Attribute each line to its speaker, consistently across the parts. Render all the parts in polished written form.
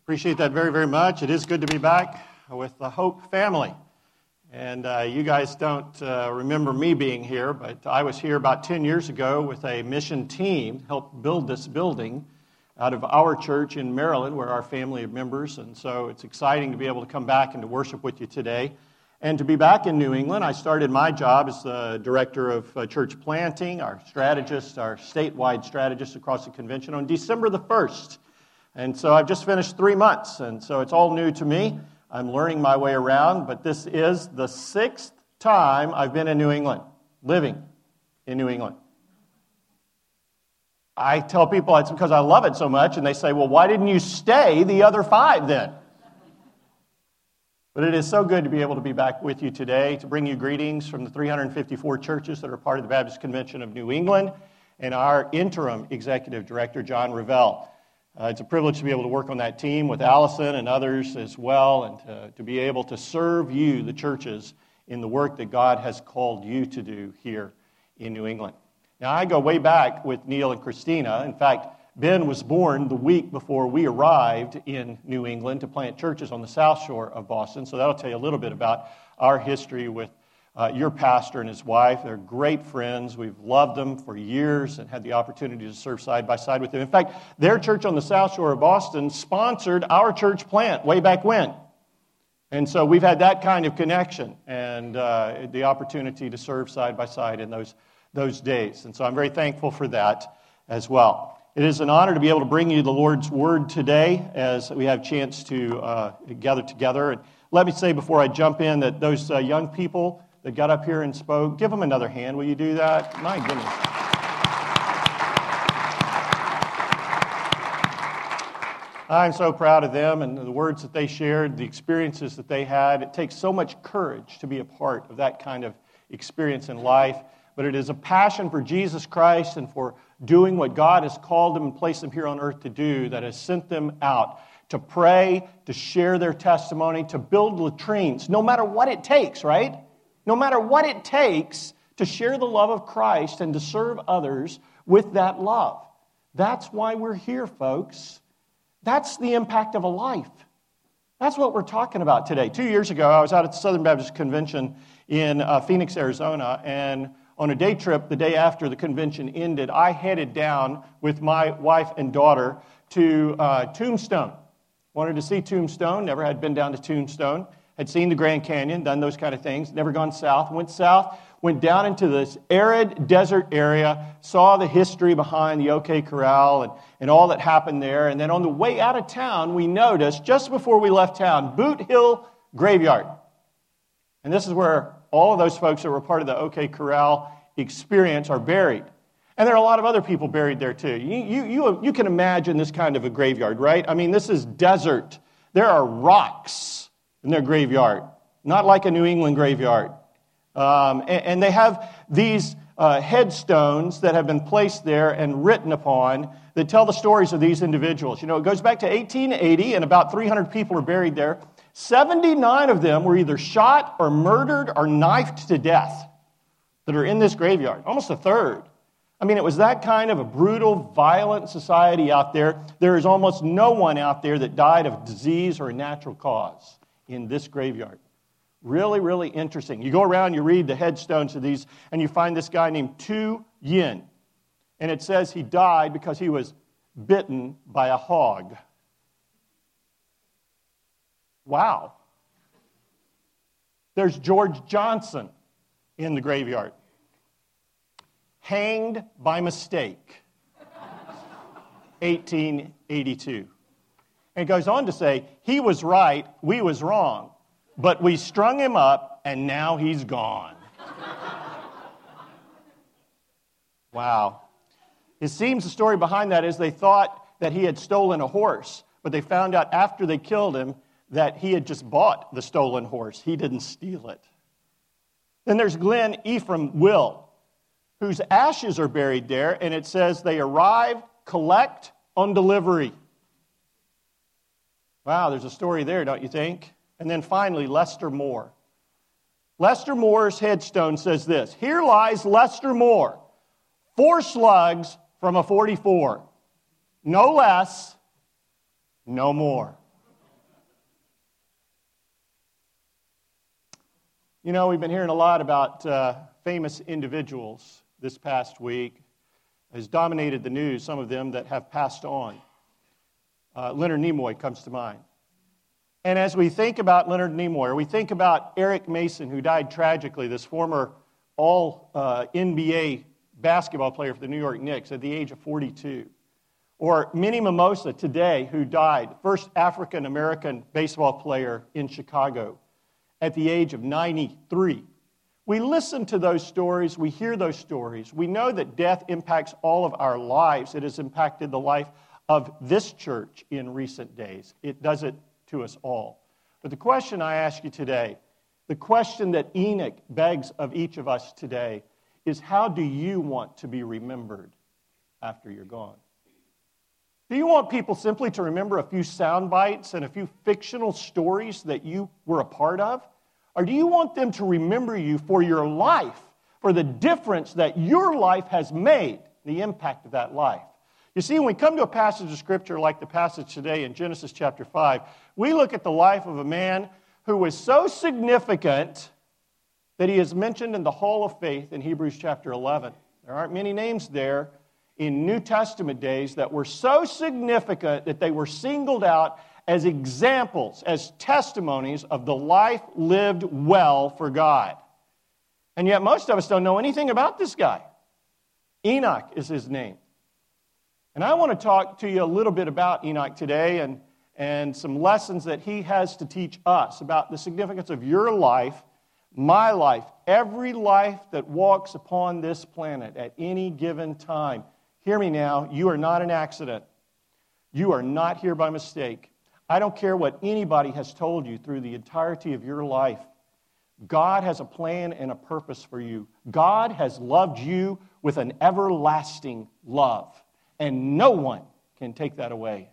Speaker 1: Appreciate that very, very much. It is good to be back with the Hope family. And you guys don't remember me being here, but I was here about 10 years ago with a mission team, helped build this building out of our church in Maryland, where our family of members. And so it's exciting to be able to come back and to worship with you today. And to be back in New England, I started my job as the director of church planting, our strategist, our statewide strategist across the convention on December the 1st. And so I've just finished 3 months, and so it's all new to me. I'm learning my way around, but this is the 6th time I've been in New England, living in New England. I tell people it's because I love it so much, and they say, well, why didn't you stay the other 5 then? But it is so good to be able to be back with you today, to bring you greetings from the 354 churches that are part of the Baptist Convention of New England, and our interim executive director, John Revelle. It's a privilege to be able to work on that team with Allison and others as well, and to be able to serve you, the churches, in the work that God has called you to do here in New England. Now, I go way back with Neil and Christina. In fact, Ben was born the week before we arrived in New England to plant churches on the South Shore of Boston, so that'll tell you a little bit about our history with your pastor and his wife. They're great friends. We've loved them for years and had the opportunity to serve side by side with them. In fact, their church on the South Shore of Boston sponsored our church plant way back when. And so we've had that kind of connection and the opportunity to serve side by side in those days. And so I'm very thankful for that as well. It is an honor to be able to bring you the Lord's Word today as we have a chance to gather together. And let me say before I jump in that those young people that got up here and spoke, give them another hand. Will you do that? My goodness. I'm so proud of them and the words that they shared, the experiences that they had. It takes so much courage to be a part of that kind of experience in life, but it is a passion for Jesus Christ and for doing what God has called them and placed them here on earth to do that has sent them out to pray, to share their testimony, to build latrines, no matter what it takes, right? No matter what it takes to share the love of Christ and to serve others with that love. That's why we're here, folks. That's the impact of a life. That's what we're talking about today. 2 years ago, I was out at the Southern Baptist Convention in Phoenix, Arizona, and on a day trip, the day after the convention ended, I headed down with my wife and daughter to Tombstone. Wanted to see Tombstone, never had been down to Tombstone. Had seen the Grand Canyon, done those kind of things, never gone south. Went down into this arid desert area, saw the history behind the OK Corral and all that happened there. And then on the way out of town, we noticed, just before we left town, Boot Hill Graveyard. And this is where all of those folks that were part of the OK Corral experience are buried. And there are a lot of other people buried there too. You can imagine this kind of a graveyard, right? I mean, this is desert. There are rocks in their graveyard, not like a New England graveyard. And they have these headstones that have been placed there and written upon that tell the stories of these individuals. You know, it goes back to 1880, and about 300 people are buried there. 79 of them were either shot or murdered or knifed to death that are in this graveyard, almost a third. I mean, it was that kind of a brutal, violent society out there. There is almost no one out there that died of disease or a natural cause in this graveyard. Really, really interesting. You go around, you read the headstones of these, and you find this guy named Tu Yin. And it says he died because he was bitten by a hog. Wow. There's George Johnson in the graveyard. Hanged by mistake. 1882. And it goes on to say, he was right, we was wrong, but we strung him up, and now he's gone. Wow. It seems the story behind that is they thought that he had stolen a horse, but they found out after they killed him that he had just bought the stolen horse. He didn't steal it. Then there's Glenn Ephraim Will, whose ashes are buried there, and it says they arrive, collect on delivery. Wow, there's a story there, don't you think? And then finally, Lester Moore. Lester Moore's headstone says this: here lies Lester Moore, 4 slugs from a .44. No less, no more. You know, we've been hearing a lot about famous individuals this past week. Has dominated the news, some of them that have passed on. Leonard Nimoy comes to mind. And as we think about Leonard Nimoy, or we think about Eric Mason, who died tragically, this former all-NBA basketball player for the New York Knicks at the age of 42. Or Minnie Mimosa today, who died, first African-American baseball player in Chicago at the age of 93. We listen to those stories, we hear those stories. We know that death impacts all of our lives. It has impacted the life of this church in recent days. It does it to us all. But the question I ask you today, the question that Enoch begs of each of us today, is how do you want to be remembered after you're gone? Do you want people simply to remember a few sound bites and a few fictional stories that you were a part of? Or do you want them to remember you for your life, for the difference that your life has made, the impact of that life? You see, when we come to a passage of Scripture like the passage today in Genesis chapter 5, we look at the life of a man who was so significant that he is mentioned in the Hall of Faith in Hebrews chapter 11. There aren't many names there in New Testament days that were so significant that they were singled out as examples, as testimonies of the life lived well for God. And yet most of us don't know anything about this guy. Enoch is his name. And I want to talk to you a little bit about Enoch today and some lessons that he has to teach us about the significance of your life, my life, every life that walks upon this planet at any given time. Hear me now, you are not an accident. You are not here by mistake. I don't care what anybody has told you through the entirety of your life. God has a plan and a purpose for you. God has loved you with an everlasting love, and no one can take that away.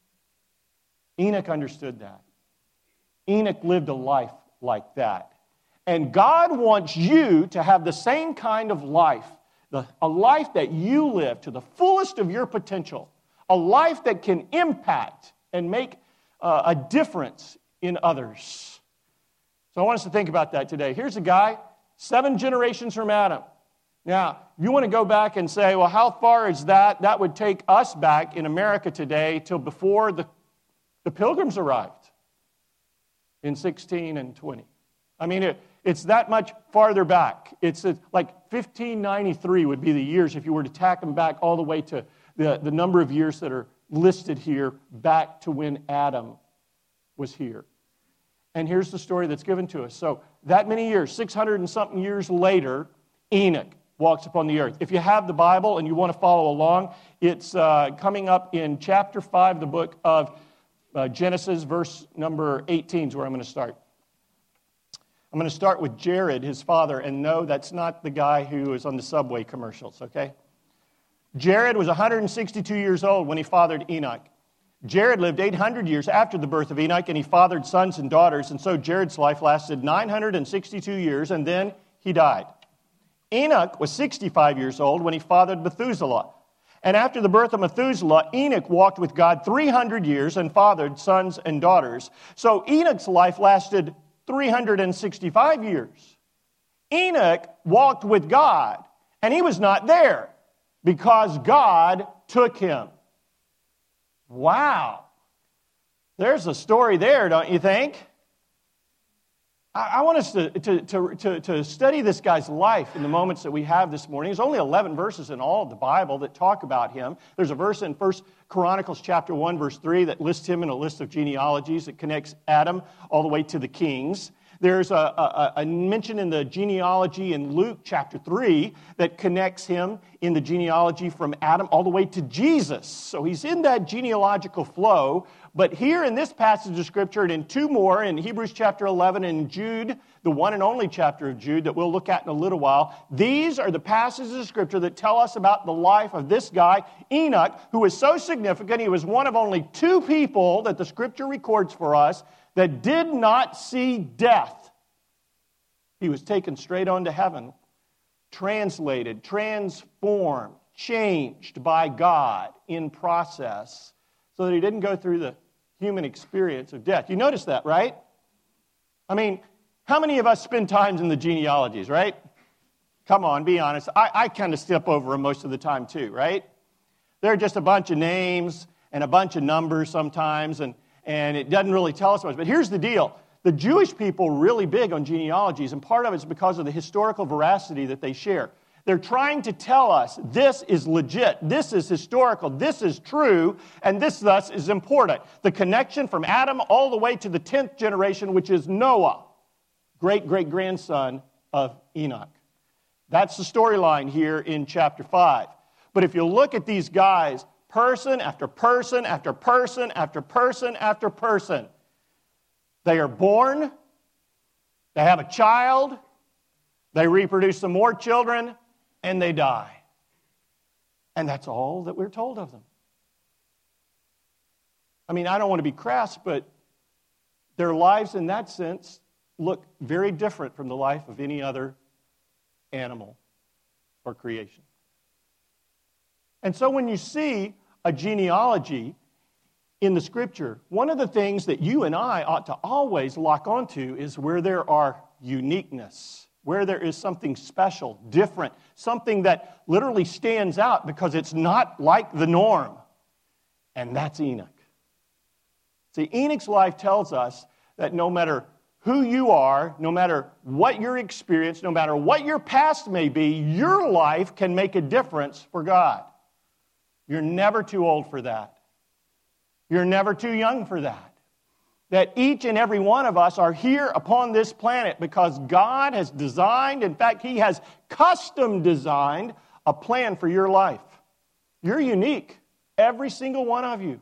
Speaker 1: Enoch understood that. Enoch lived a life like that. And God wants you to have the same kind of life, a life that you live to the fullest of your potential, a life that can impact and make a difference in others. So I want us to think about that today. Here's a guy, 7 generations from Adam. Now, you want to go back and say, well, how far is that? That would take us back in America today till before the Pilgrims arrived in 16 and 20. I mean, it's that much farther back. It's like 1593 would be the years if you were to tack them back all the way to the number of years that are listed here back to when Adam was here. And here's the story that's given to us. So that many years, 600 and something years later, Enoch walks upon the earth. If you have the Bible and you want to follow along, it's coming up in chapter 5, the book of Genesis, verse number 18 is where I'm going to start. I'm going to start with Jared, his father, and no, that's not the guy who is on the Subway commercials, okay? Jared was 162 years old when he fathered Enoch. Jared lived 800 years after the birth of Enoch, and he fathered sons and daughters, and so Jared's life lasted 962 years, and then he died. Enoch was 65 years old when he fathered Methuselah. And after the birth of Methuselah, Enoch walked with God 300 years and fathered sons and daughters. So Enoch's life lasted 365 years. Enoch walked with God, and he was not there because God took him. Wow. There's a story there, don't you think? I want us to study this guy's life in the moments that we have this morning. There's only 11 verses in all of the Bible that talk about him. There's a verse in 1 Chronicles chapter 1, verse 3 that lists him in a list of genealogies that connects Adam all the way to the kings. There's a mention in the genealogy in Luke chapter 3 that connects him in the genealogy from Adam all the way to Jesus. So he's in that genealogical flow. But here in this passage of Scripture and in 2 more, in Hebrews chapter 11 and Jude, the one and only chapter of Jude that we'll look at in a little while, these are the passages of Scripture that tell us about the life of this guy, Enoch, who was so significant. He was one of only 2 people that the Scripture records for us that did not see death. He was taken straight on to heaven, translated, transformed, changed by God in process so that he didn't go through the human experience of death. You notice that, right? I mean, How many of us spend times in the genealogies, right? Come on, be honest. I kind of step over them most of the time too, right? They're just a bunch of names and a bunch of numbers sometimes, and it doesn't really tell us much. But here's the deal. The Jewish people are really big on genealogies, and part of it's because of the historical veracity that they share. They're trying to tell us this is legit, this is historical, this is true, and this thus is important. The connection from Adam all the way to the 10th generation, which is Noah, great-great-grandson of Enoch. That's the storyline here in chapter 5. But if you look at these guys, person after person after person after person after person, they are born, they have a child, they reproduce some more children, and they die. And that's all that we're told of them. I mean, I don't want to be crass, but their lives in that sense look very different from the life of any other animal or creation. And so when you see a genealogy in the Scripture, one of the things that you and I ought to always lock onto is where there are uniqueness, where there is something special, different, something that literally stands out because it's not like the norm. And that's Enoch. See, Enoch's life tells us that no matter who you are, no matter what your experience, no matter what your past may be, your life can make a difference for God. You're never too old for that. You're never too young for that. That each and every one of us are here upon this planet because God has designed, in fact, He has custom designed a plan for your life. You're unique, every single one of you.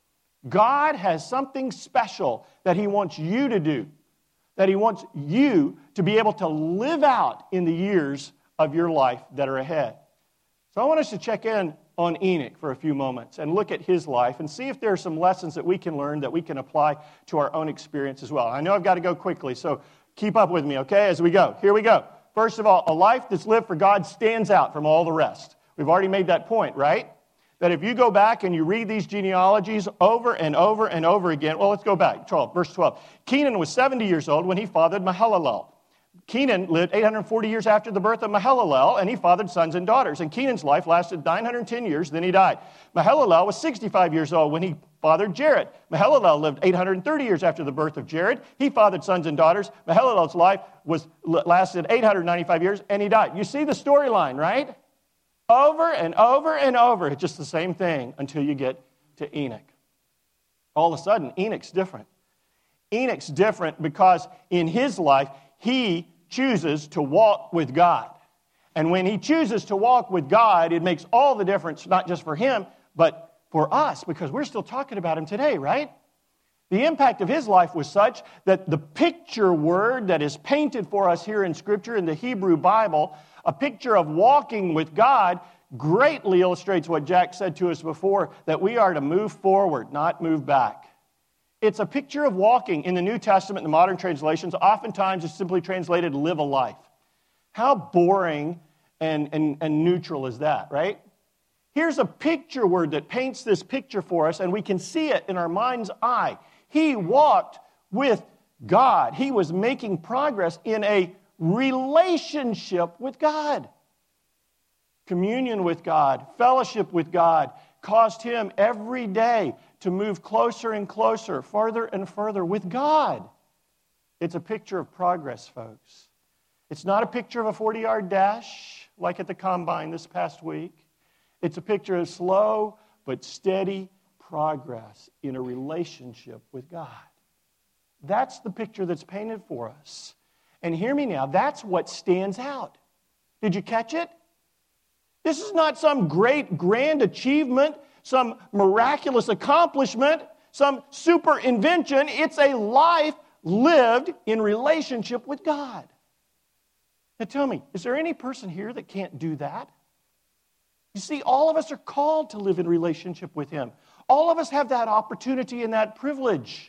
Speaker 1: God has something special that He wants you to do, that He wants you to be able to live out in the years of your life that are ahead. So I want us to check in on Enoch for a few moments and look at his life and see if there are some lessons that we can learn that we can apply to our own experience as well. I know I've got to go quickly, so keep up with me, okay, as we go. Here we go. First of all, a life that's lived for God stands out from all the rest. We've already made that point, right? That if you go back and you read these genealogies over and over and over again, well, let's go back. Verse 12. Kenan was 70 years old when he fathered Mahalalel. Kenan lived 840 years after the birth of Mahalalel, and he fathered sons and daughters. And Kenan's life lasted 910 years, then he died. Mahalalel was 65 years old when he fathered Jared. Mahalalel lived 830 years after the birth of Jared. He fathered sons and daughters. Mahalalel's life lasted 895 years, and he died. You see the storyline, right? Over and over and over. It's just the same thing until you get to Enoch. All of a sudden, Enoch's different. Enoch's different because in his life, he chooses to walk with God. And when he chooses to walk with God, it makes all the difference, not just for him, but for us, because we're still talking about him today, right? The impact of his life was such that the picture word that is painted for us here in Scripture in the Hebrew Bible, a picture of walking with God, greatly illustrates what Jack said to us before, that we are to move forward, not move back. It's a picture of walking. In the New Testament, the modern translations, oftentimes it's simply translated live a life. How boring and neutral is that, right? Here's a picture word that paints this picture for us, and we can see it in our mind's eye. He walked with God. He was making progress in a relationship with God. Communion with God, fellowship with God, caused him every day to move closer and closer, farther and further with God. It's a picture of progress, folks. It's not a picture of a 40-yard dash like at the Combine this past week. It's a picture of slow but steady progress in a relationship with God. That's the picture that's painted for us. And hear me now, that's what stands out. Did you catch it? This is not some great, grand achievement, some miraculous accomplishment, some super invention. It's a life lived in relationship with God. Now tell me, is there any person here that can't do that? You see, all of us are called to live in relationship with Him. All of us have that opportunity and that privilege.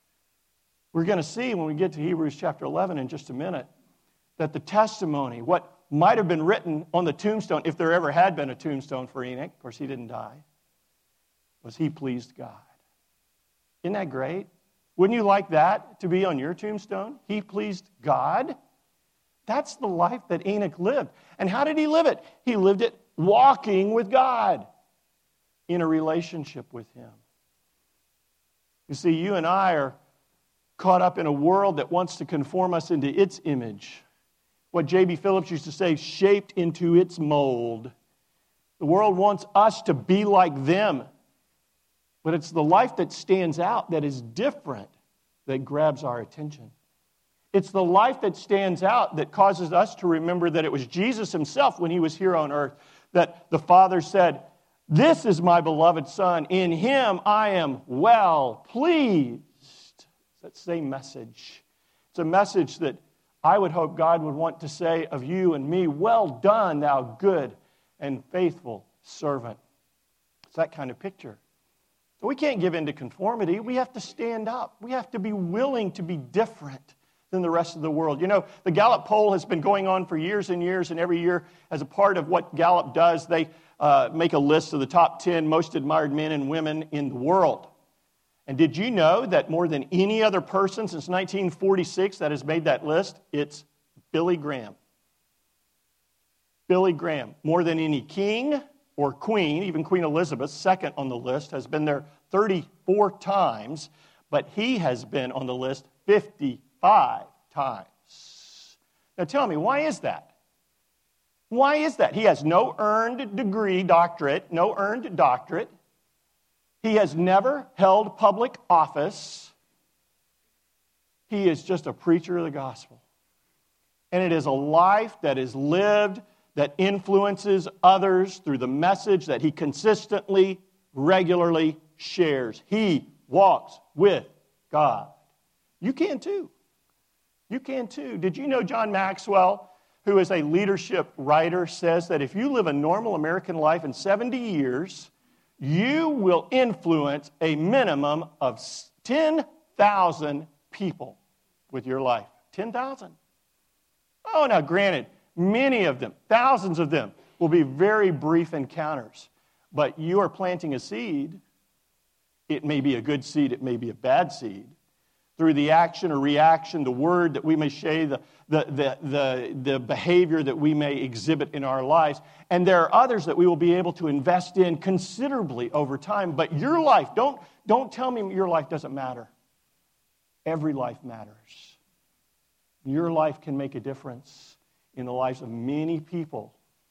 Speaker 1: We're going to see when we get to Hebrews chapter 11 in just a minute that the testimony, what might have been written on the tombstone, if there ever had been a tombstone for Enoch, of course he didn't die, was he pleased God. Isn't that great? Wouldn't you like that to be on your tombstone? He pleased God. That's the life that Enoch lived. And how did he live it? He lived it walking with God in a relationship with Him. You see, you and I are caught up in a world that wants to conform us into its image. What J.B. Phillips used to say, shaped into its mold. The world wants us to be like them. But it's the life that stands out, that is different, that grabs our attention. It's the life that stands out that causes us to remember that it was Jesus Himself when He was here on earth, that the Father said, "This is my beloved Son. In Him I am well pleased." It's that same message. It's a message that I would hope God would want to say of you and me, "Well done, thou good and faithful servant." It's that kind of picture. So we can't give in to conformity. We have to stand up. We have to be willing to be different than the rest of the world. You know, the Gallup poll has been going on for years and years, and every year, as a part of what Gallup does, they make a list of the top 10 most admired men and women in the world. And did you know that more than any other person since 1946 that has made that list, it's Billy Graham. Billy Graham, more than any king or queen, even Queen Elizabeth, second on the list, has been there 34 times, but he has been on the list 55 times. Now tell me, why is that? Why is that? He has no earned doctorate. He has never held public office. He is just a preacher of the gospel. And it is a life that is lived that influences others through the message that he consistently, regularly shares. He walks with God. You can too. You can too. Did you know John Maxwell, who is a leadership writer, says that if you live a normal American life in 70 years, you will influence a minimum of 10,000 people with your life. 10,000. Oh, now granted, many of them, thousands of them, will be very brief encounters. But you are planting a seed. It may be a good seed, it may be a bad seed. Through the action or reaction, the word that we may say, the behavior that we may exhibit in our lives. And there are others that we will be able to invest in considerably over time. But your life, don't tell me your life doesn't matter. Every life matters. Your life can make a difference in the lives of many people.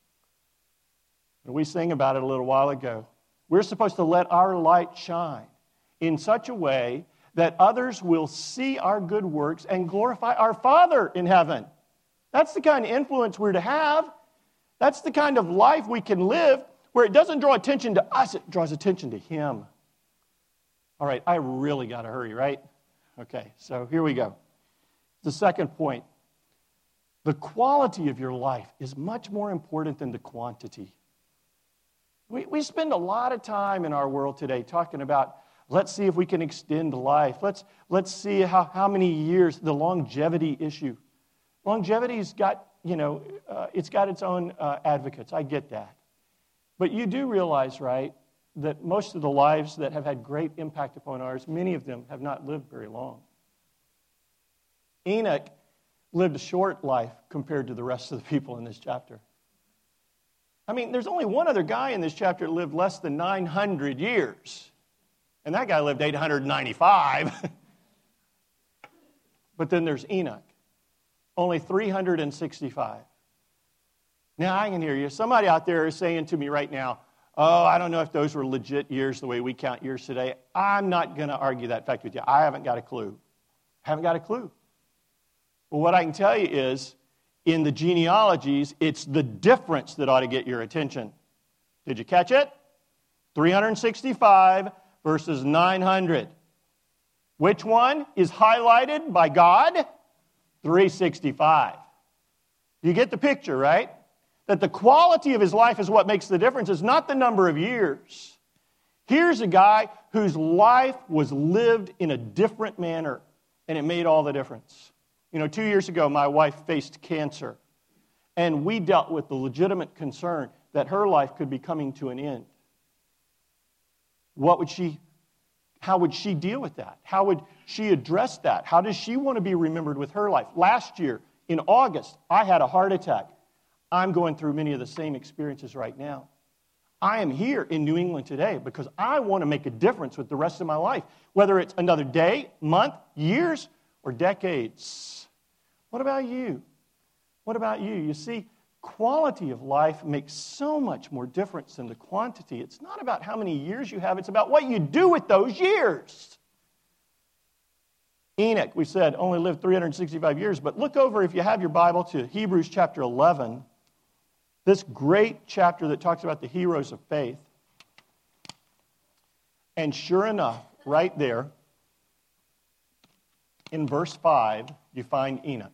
Speaker 1: And we sang about it a little while ago. We're supposed to let our light shine in such a way that others will see our good works and glorify our Father in heaven. That's the kind of influence we're to have. That's the kind of life we can live where it doesn't draw attention to us, it draws attention to Him. All right, I really got to hurry, right? Okay, so here we go. The second point. The quality of your life is much more important than the quantity. We spend a lot of time in our world today talking about, let's see if we can extend life. Let's see how many years, the longevity issue. Longevity's got, it's got its own advocates. I get that. But you do realize, right, that most of the lives that have had great impact upon ours, many of them have not lived very long. Enoch lived a short life compared to the rest of the people in this chapter. I mean, there's only one other guy in this chapter that lived less than 900 years. And that guy lived 895. But then there's Enoch. Only 365. Now, I can hear you. Somebody out there is saying to me right now, oh, I don't know if those were legit years the way we count years today. I'm not going to argue that fact with you. I haven't got a clue. Well, what I can tell you is, in the genealogies, it's the difference that ought to get your attention. Did you catch it? 365 versus 900. Which one is highlighted by God? 365. You get the picture, right? That the quality of his life is what makes the difference. It's not the number of years. Here's a guy whose life was lived in a different manner, and it made all the difference. 2 years ago, my wife faced cancer, and we dealt with the legitimate concern that her life could be coming to an end. How would she deal with that? How she addressed that? How does she want to be remembered with her life? Last year, in August, I had a heart attack. I'm going through many of the same experiences right now. I am here in New England today because I want to make a difference with the rest of my life, whether it's another day, month, years, or decades. What about you? What about you? You see, quality of life makes so much more difference than the quantity. It's not about how many years you have. It's about what you do with those years. Enoch, we said, only lived 365 years. But look over, if you have your Bible, to Hebrews chapter 11. This great chapter that talks about the heroes of faith. And sure enough, right there, in verse 5, you find Enoch.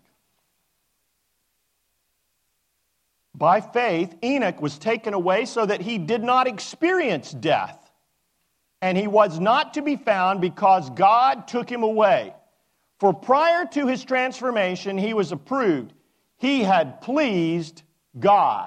Speaker 1: By faith, Enoch was taken away so that he did not experience death. And he was not to be found because God took him away. For prior to his transformation, he was approved. He had pleased God.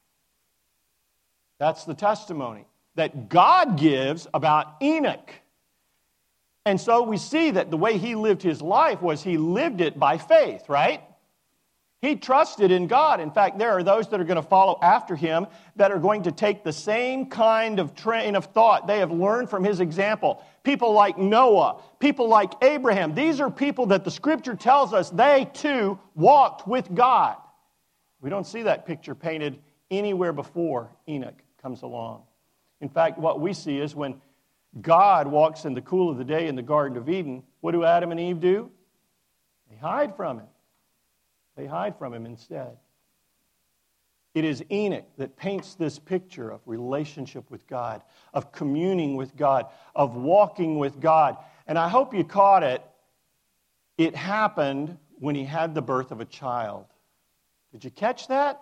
Speaker 1: That's the testimony that God gives about Enoch. And so we see that the way he lived his life was he lived it by faith, right? He trusted in God. In fact, there are those that are going to follow after him that are going to take the same kind of train of thought they have learned from his example. People like Noah, people like Abraham. These are people that the Scripture tells us they too walked with God. We don't see that picture painted anywhere before Enoch comes along. In fact, what we see is when God walks in the cool of the day in the Garden of Eden, what do Adam and Eve do? They hide from him. They hide from him instead. It is Enoch that paints this picture of relationship with God, of communing with God, of walking with God. And I hope you caught it. It happened when he had the birth of a child. Did you catch that?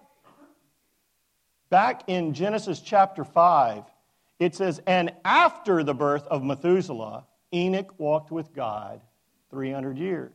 Speaker 1: Back in Genesis chapter 5, it says, and after the birth of Methuselah, Enoch walked with God 300 years.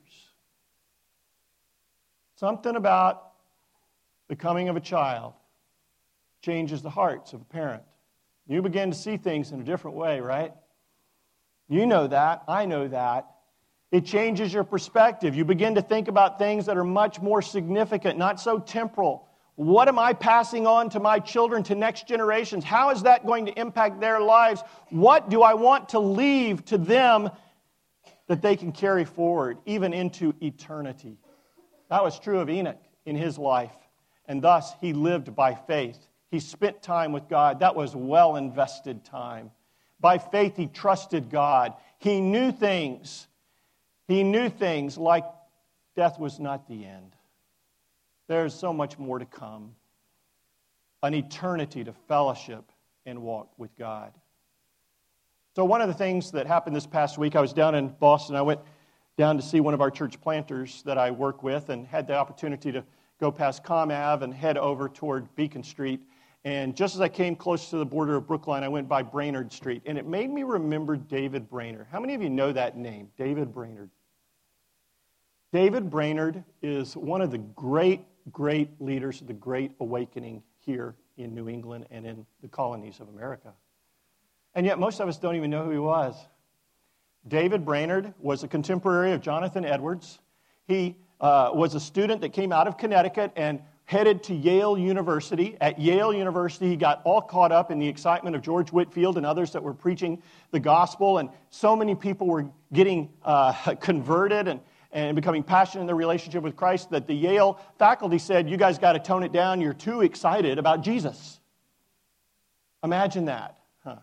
Speaker 1: Something about the coming of a child changes the hearts of a parent. You begin to see things in a different way, right? You know that. I know that. It changes your perspective. You begin to think about things that are much more significant, not so temporal. What am I passing on to my children, to next generations? How is that going to impact their lives? What do I want to leave to them that they can carry forward, even into eternity? That was true of Enoch in his life, and thus he lived by faith. He spent time with God. That was well invested time. By faith, he trusted God. He knew things. He knew things like death was not the end. There's so much more to come. An eternity to fellowship and walk with God. So one of the things that happened this past week, I was down in Boston. I went down to see one of our church planters that I work with and had the opportunity to go past Comm Ave and head over toward Beacon Street. And just as I came close to the border of Brookline, I went by Brainerd Street. And it made me remember David Brainerd. How many of you know that name, David Brainerd? David Brainerd is one of the great leaders of the Great Awakening here in New England and in the colonies of America. And yet most of us don't even know who he was. David Brainerd was a contemporary of Jonathan Edwards. He was a student that came out of Connecticut and headed to Yale University. At Yale University, he got all caught up in the excitement of George Whitefield and others that were preaching the gospel, and so many people were getting converted and becoming passionate in their relationship with Christ that the Yale faculty said, you guys got to tone it down. You're too excited about Jesus. Imagine that. Huh?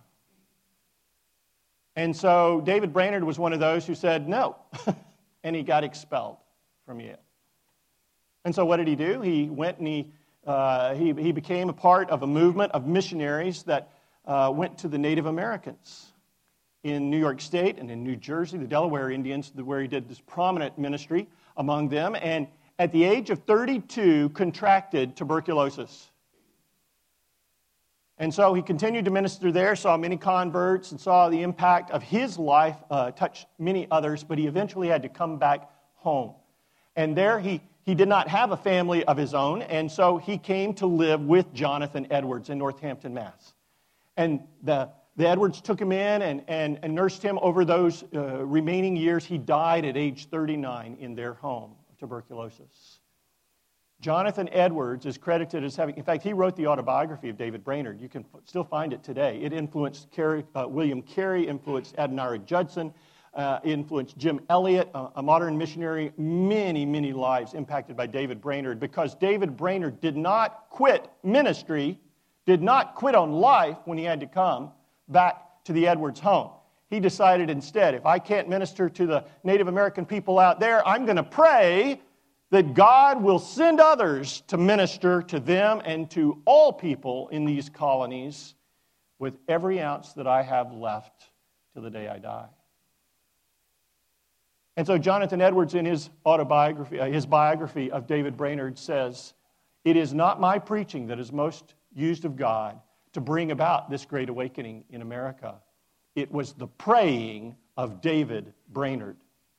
Speaker 1: And so David Brainerd was one of those who said no, and he got expelled from Yale. And so what did he do? He went and he became a part of a movement of missionaries that went to the Native Americans in New York State and in New Jersey, the Delaware Indians, where he did this prominent ministry among them. And at the age of 32, contracted tuberculosis. And so he continued to minister there, saw many converts, and saw the impact of his life touch many others, but he eventually had to come back home. And there he did not have a family of his own, and so he came to live with Jonathan Edwards in Northampton, Mass. And the the Edwards took him in and nursed him over those remaining years. He died at age 39 in their home of tuberculosis. Jonathan Edwards is credited as having, in fact, he wrote the autobiography of David Brainerd. You can still find it today. It influenced William Carey, influenced Adoniram Judson, influenced Jim Elliot, a modern missionary. Many, many lives impacted by David Brainerd, because David Brainerd did not quit ministry, did not quit on life when he had to come back to the Edwards home. He decided instead, if I can't minister to the Native American people out there, I'm going to pray that God will send others to minister to them and to all people in these colonies with every ounce that I have left till the day I die. And so Jonathan Edwards, in his autobiography, his biography of David Brainerd, says, "It is not my preaching that is most used of God to bring about this great awakening in America. It was the praying of David Brainerd."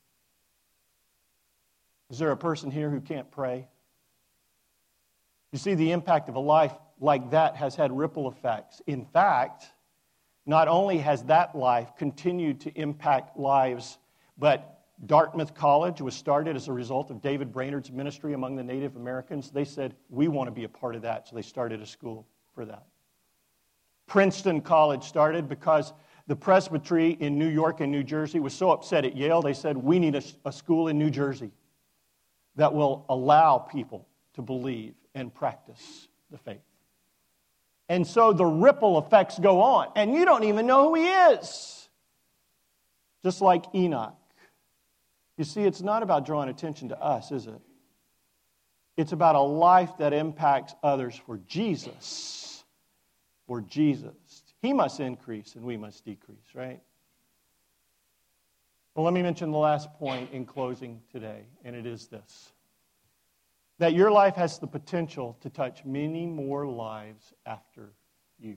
Speaker 1: Is there a person here who can't pray? You see, the impact of a life like that has had ripple effects. In fact, not only has that life continued to impact lives, but Dartmouth College was started as a result of David Brainerd's ministry among the Native Americans. They said, we want to be a part of that, so they started a school for that. Princeton College started because the presbytery in New York and New Jersey was so upset at Yale, they said, we need a school in New Jersey that will allow people to believe and practice the faith. And so the ripple effects go on, and you don't even know who he is. Just like Enoch. You see, it's not about drawing attention to us, is it? It's about a life that impacts others for Jesus. For Jesus. He must increase and we must decrease, right? Well, let me mention the last point in closing today, and it is this: that your life has the potential to touch many more lives after you.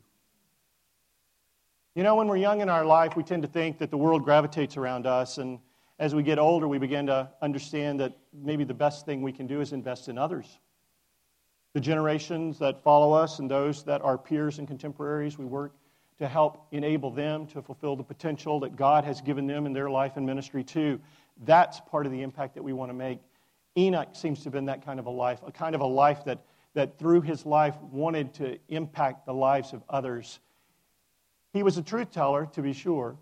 Speaker 1: You know, when we're young in our life, we tend to think that the world gravitates around us, and as we get older, we begin to understand that maybe the best thing we can do is invest in others. The generations that follow us and those that are peers and contemporaries, we work to help enable them to fulfill the potential that God has given them in their life and ministry too. That's part of the impact that we want to make. Enoch seems to have been that kind of a life, a kind of a life that through his life wanted to impact the lives of others. He was a truth teller, to be sure.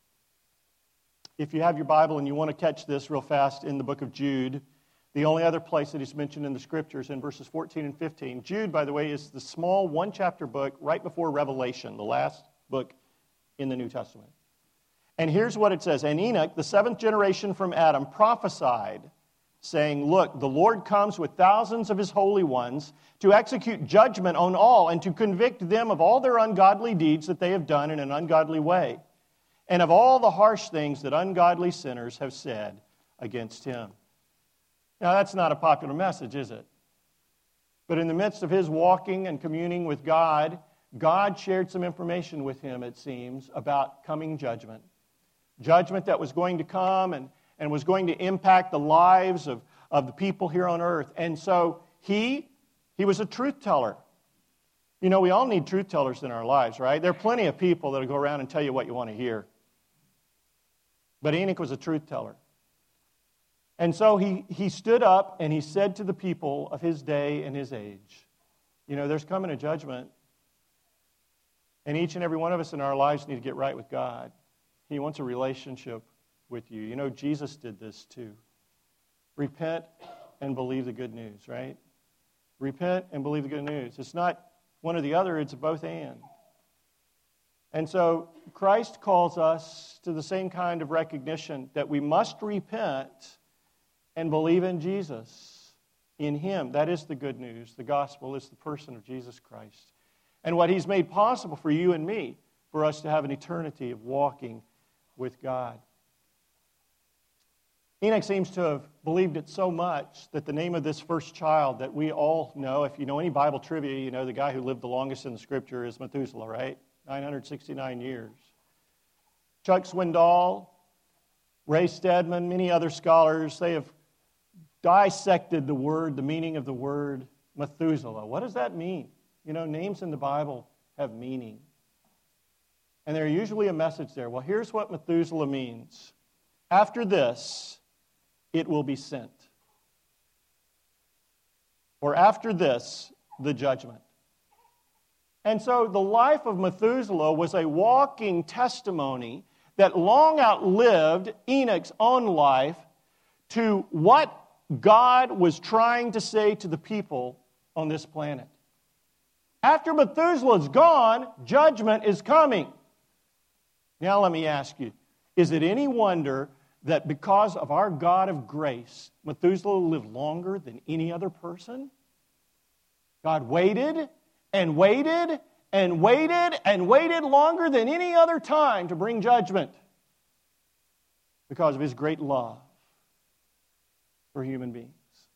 Speaker 1: If you have your Bible and you want to catch this real fast, in the book of Jude, the only other place that he's mentioned in the Scriptures, in verses 14 and 15. Jude, by the way, is the small one-chapter book right before Revelation, the last book in the New Testament. And here's what it says: "And Enoch, the seventh generation from Adam, prophesied, saying, Look, the Lord comes with thousands of his holy ones to execute judgment on all and to convict them of all their ungodly deeds that they have done in an ungodly way, and of all the harsh things that ungodly sinners have said against him." Now, that's not a popular message, is it? But in the midst of his walking and communing with God, God shared some information with him, it seems, about coming judgment. Judgment that was going to come and was going to impact the lives of the people here on earth. And so he was a truth teller. You know, we all need truth tellers in our lives, right? There are plenty of people that will go around and tell you what you want to hear. But Enoch was a truth teller. And so he stood up and he said to the people of his day and his age, you know, there's coming a judgment, and each and every one of us in our lives need to get right with God. He wants a relationship with you. You know, Jesus did this too. Repent and believe the good news, right? Repent and believe the good news. It's not one or the other, it's both and. And so Christ calls us to the same kind of recognition that we must repent and believe in Jesus, in him. That is the good news. The gospel is the person of Jesus Christ. And what he's made possible for you and me, for us to have an eternity of walking with God. Enoch seems to have believed it so much that the name of this first child that we all know, if you know any Bible trivia, you know the guy who lived the longest in the Scripture is Methuselah, right? 969 years. Chuck Swindoll, Ray Stedman, many other scholars, they have dissected the word, the meaning of the word Methuselah. What does that mean? You know, names in the Bible have meaning. And there's usually a message there. Well, here's what Methuselah means. After this, it will be sent. Or after this, the judgment. And so the life of Methuselah was a walking testimony that long outlived Enoch's own life to what God was trying to say to the people on this planet. After Methuselah's gone, judgment is coming. Now let me ask you, is it any wonder that because of our God of grace, Methuselah lived longer than any other person? God waited and waited and waited and waited longer than any other time to bring judgment because of His great love for human beings.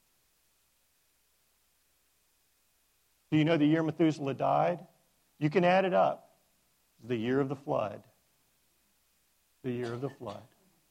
Speaker 1: Do you know the year Methuselah died? You can add it up. The year of the flood. The year of the flood.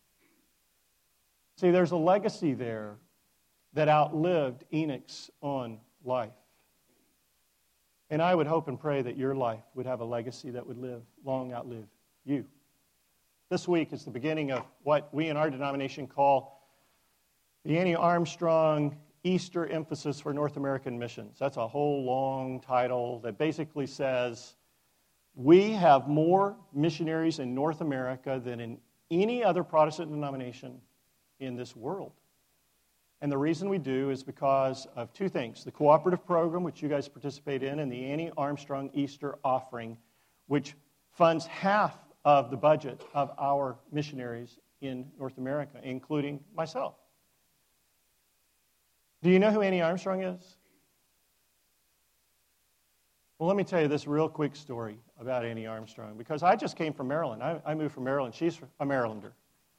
Speaker 1: See, there's a legacy there that outlived Enoch's own life. And I would hope and pray that your life would have a legacy that would outlive you. This week is the beginning of what we in our denomination call the Annie Armstrong Easter Emphasis for North American Missions. That's a whole long title that basically says we have more missionaries in North America than in any other Protestant denomination in this world. And the reason we do is because of two things. The cooperative program, which you guys participate in, and the Annie Armstrong Easter Offering, which funds half of the budget of our missionaries in North America, including myself. Do you know who Annie Armstrong is? Well, let me tell you this real quick story about Annie Armstrong, because I just came from Maryland. I moved from Maryland. She's a Marylander.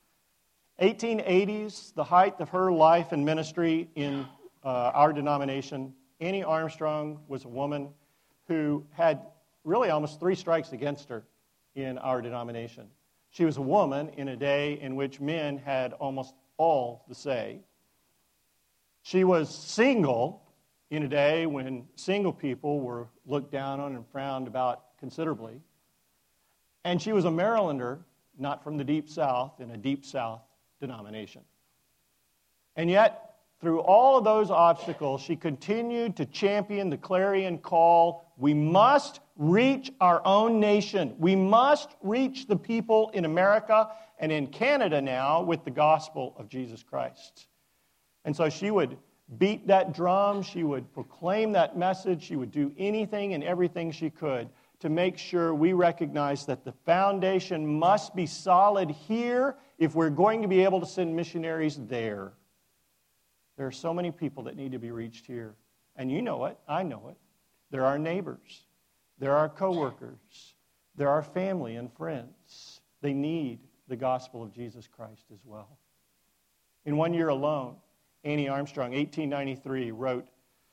Speaker 1: 1880s, the height of her life and ministry in our denomination. Annie Armstrong was a woman who had really almost 3 strikes against her in our denomination. She was a woman in a day in which men had almost all the say. She was single in a day when single people were looked down on and frowned about considerably. And she was a Marylander, not from the Deep South, in a Deep South denomination. And yet, through all of those obstacles, she continued to champion the clarion call, we must reach our own nation. We must reach the people in America and in Canada now with the gospel of Jesus Christ. And so she would beat that drum, she would proclaim that message, she would do anything and everything she could to make sure we recognize that the foundation must be solid here if we're going to be able to send missionaries there. There are so many people that need to be reached here. And you know it, I know it. There are neighbors. There are coworkers. There are family and friends. They need the gospel of Jesus Christ as well. In 1 year alone, Annie Armstrong, 1893, wrote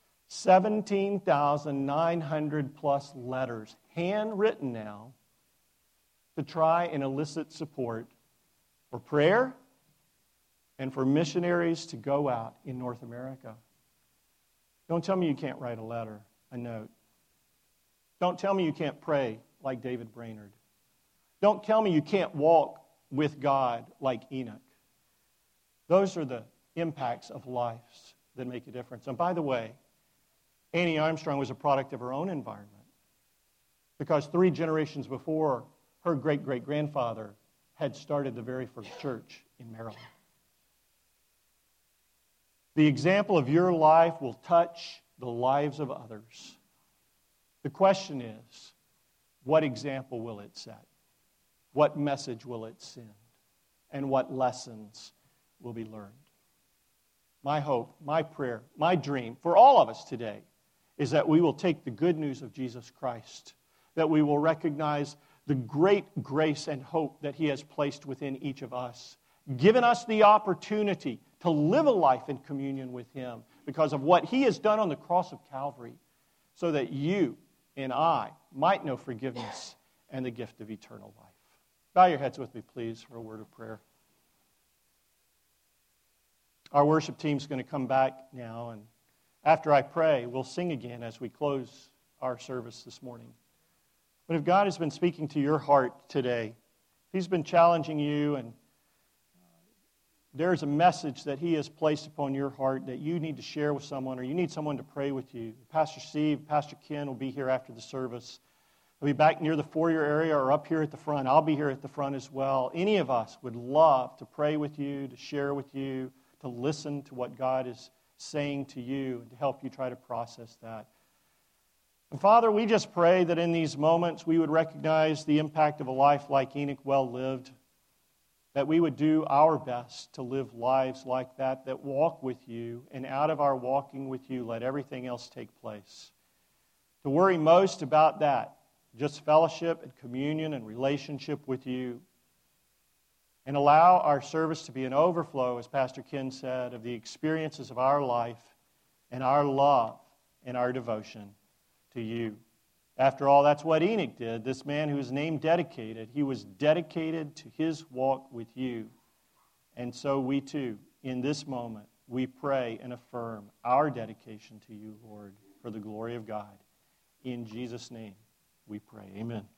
Speaker 1: 17,900 plus letters, handwritten now, to try and elicit support for prayer and for missionaries to go out in North America. Don't tell me you can't write a letter, a note. Don't tell me you can't pray like David Brainerd. Don't tell me you can't walk with God like Enoch. Those are the impacts of lives that make a difference. And by the way, Annie Armstrong was a product of her own environment, because 3 generations before, her great-great-grandfather had started the very first church in Maryland. The example of your life will touch the lives of others. The question is, what example will it set? What message will it send? And what lessons will be learned? My hope, my prayer, my dream for all of us today is that we will take the good news of Jesus Christ, that we will recognize the great grace and hope that He has placed within each of us, given us the opportunity to live a life in communion with Him because of what He has done on the cross of Calvary, so that you and I might know forgiveness and the gift of eternal life. Bow your heads with me, please, for a word of prayer. Our worship team's going to come back now, and after I pray, we'll sing again as we close our service this morning. But if God has been speaking to your heart today, if He's been challenging you and there's a message that He has placed upon your heart that you need to share with someone or you need someone to pray with you, Pastor Steve, Pastor Ken will be here after the service. They'll be back near the foyer area or up here at the front. I'll be here at the front as well. Any of us would love to pray with you, to share with you, to listen to what God is saying to you and to help you try to process that. And Father, we just pray that in these moments we would recognize the impact of a life like Enoch well lived, that we would do our best to live lives like that walk with you, and out of our walking with you, let everything else take place. To worry most about that, just fellowship and communion and relationship with you, and allow our service to be an overflow, as Pastor Ken said, of the experiences of our life and our love and our devotion to you. After all, that's what Enoch did. This man who was named dedicated, he was dedicated to his walk with you. And so we too, in this moment, we pray and affirm our dedication to you, Lord, for the glory of God. In Jesus' name we pray. Amen.